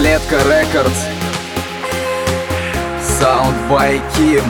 Ранетка Рекордс, Sound by Kim.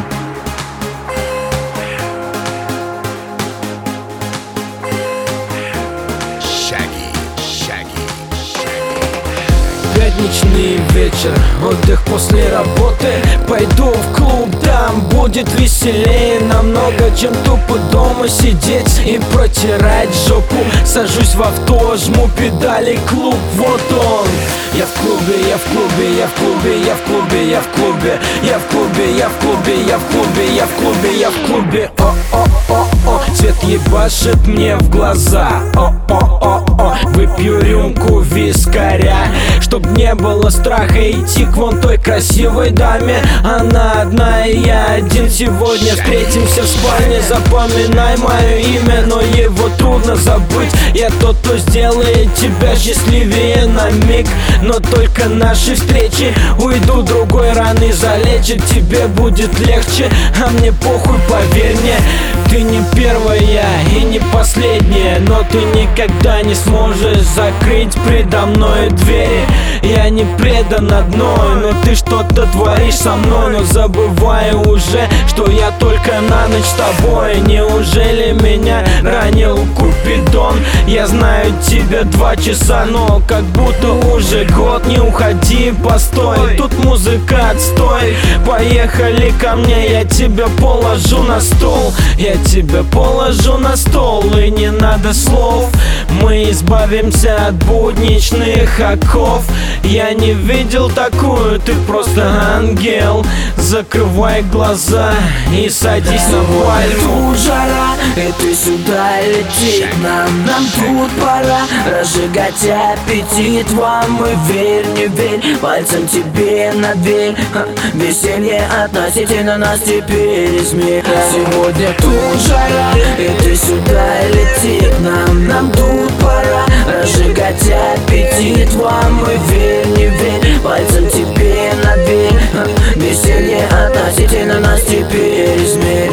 Пятничный вечер, отдых после работы. Пойду в клуб, там будет веселее намного, чем тупо дома сидеть и протирать жопу. Сажусь в авто, жму педали, клуб, вот он. Я в клубе, я в клубе, я в клубе, я в клубе, я в клубе, я в клубе, я в клубе, я в клубе, я в клубе, я в клубе. О-о-о-о, свет ебашит мне в глаза. О-о-о-о, выпью рюмку вискаря, чтоб не было страха идти к вон той красивой даме. Она одна и я один. Сегодня встретимся в спальне. Запоминай мое имя, но его трудно забыть. Я тот, кто сделает тебя счастливее на миг. Но только наши встречи уйдут, другой раны залечит. Тебе будет легче, а мне похуй, поверь мне. Ты не первая и не последняя, но ты никогда не сможешь закрыть предо мной двери. Я не предан одной, но ты что-то творишь со мной. Но забываю уже, что я только на ночь с тобой. Неужели меня ранил Купидон? Я знаю тебя 2 часа, но как будто уже год. Не уходи, постой, тут музыка отстой. Поехали ко мне, я тебя положу на стол. Я тебя положу на стол, и не надо слов. Мы избавимся от будничных оков. Я не видел такую, ты просто ангел. Закрывай глаза и садись на пальму. Тут жара, и ты сюда лети к нам. Нам тут пора разжигать аппетит вам. И верь, не верь, пальцем тебе на дверь. Веселье относительно нас теперь измерь. Сегодня тут жара, и ты сюда лети к нам. Нам тут пора разжигать аппетит вам. И верь, не верь, пальцем тебе на дверь. Веселье относительно нас теперь измерь.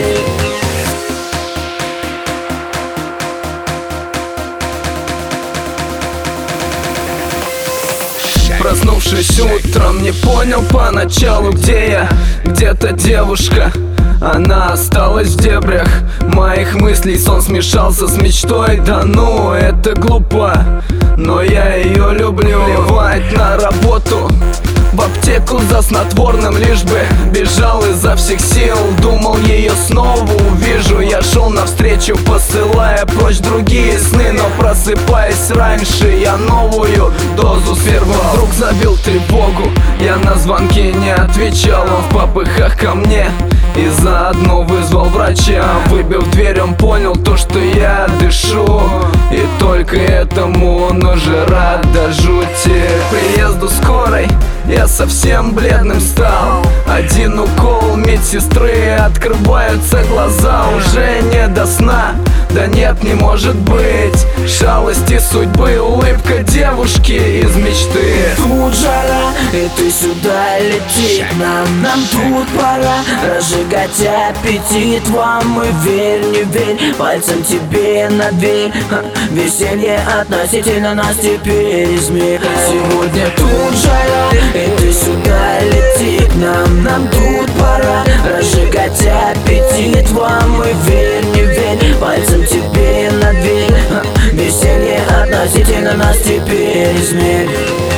Проснувшись утром, не понял поначалу, где я. Где-то девушка, она осталась в дебрях моих мыслей. Сон смешался с мечтой, да ну, это глупо, но я ее люблю. Плевать на работу, в аптеку за снотворным, лишь бы бежал изо всех сил. Думал, ее снова увижу. Я шел навстречу, посылая прочь другие сны. Но просыпаясь раньше, я новую дозу свернул. Вдруг забил тревогу, я на звонки не отвечал. Он в попыхах ко мне и заодно вызвал врача. Выбив дверь, он понял то, что я дышу. И только этому он уже рад до жути. К приезду скорой я совсем бледным стал. Один укол медсестры, открываются глаза. Уже не до сна, да нет, не может быть. Шалости судьбы, улыбка девушки из мечты. Тут жара, и ты сюда лети к нам. Нам тут пора разжигать аппетит вам. И верь, не верь, пальцем тебе на дверь. Веселье относительно нас теперь измерь. Сегодня тут жара, и ты сюда лети к нам. Нам тут пора разжигать аппетит вам. И верь, не верь, пальцем тебе на дверь. Веселье относительно нас теперь измерь.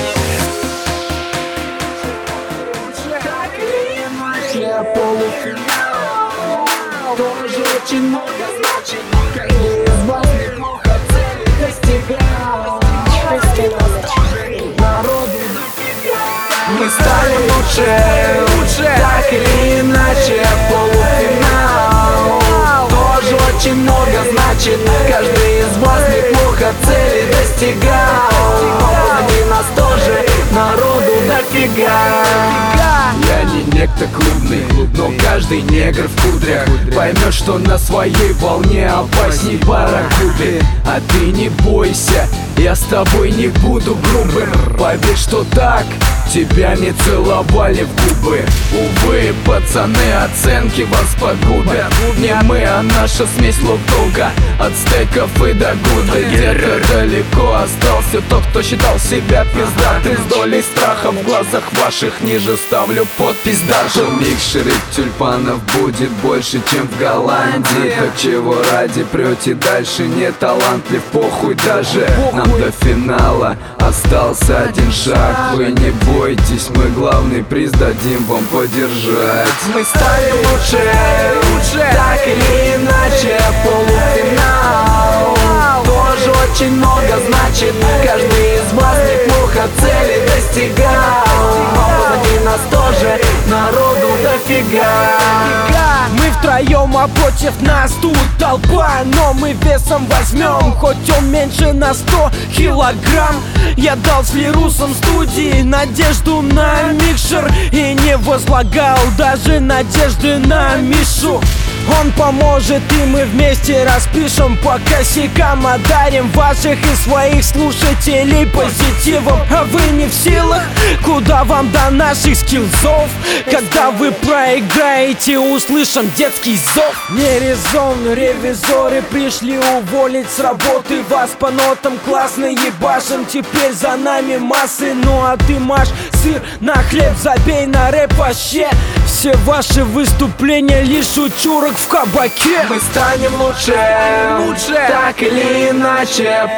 Полуфинал тоже очень много значит. Каждый из вас неплохо цели достигал. Народу мы стали лучше, так или иначе. Полуфинал тоже очень много значит. Каждый из вас неплохо цели достигал. Они нас тоже, народу дофига. Я не некто клубный, но каждый негр в кудрях поймет, что на своей волне опасней барракуды. А ты не бойся, я с тобой не буду грубым. Поверь, что так тебя не целовали в губы. Увы, пацаны, оценки вас погубят. Не мы, а наша смесь лук-долга. От стейков и до гуда. Где-то далеко остался тот, кто считал себя пиздатым. С долей страха в глазах ваших ниже ставлю подпись даже. В микшере тюльпанов будет больше, чем в Голландии. Так чего ради прете дальше? Не талантлив, похуй даже. Нам до финала остался один шаг. Вы не бойтесь, мы главный приз дадим вам подержать. Мы станем лучше, так или иначе. Полуфинал тоже очень много значит. Каждый из вас неплохо цели достигал. Но позади нас тоже народу дофига. Мы втроем, а против нас тут толпа. Но мы весом возьмем, хоть он меньше на 100 килограмм. Я дал с Лирусом студии надежду на микшер и не возлагал даже надежды на Мишу. Он поможет, и мы вместе распишем по косякам. Одарим ваших и своих слушателей позитивом. А вы не в силах? Куда вам до наших скиллзов? Когда вы проиграете, услышим детский зов. Не резон, ревизоры пришли уволить с работы вас по нотам. Классно ебашим, теперь за нами массы. Ну а ты маш сыр на хлеб, забей на рэп вообще. Все ваши выступления лишь у чурок в кабаке. Мы станем лучше, так или иначе.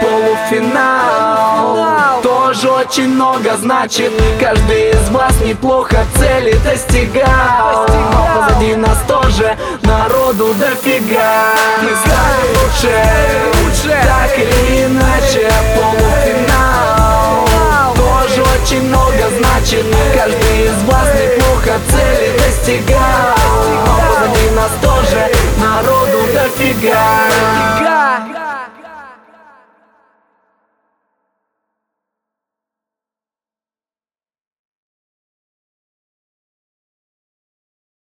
Полуфинал тоже очень много значит. Каждый из вас неплохо цели достигал. Но позади нас тоже народу дофига. Мы станем лучше, так или иначе. Полуфинал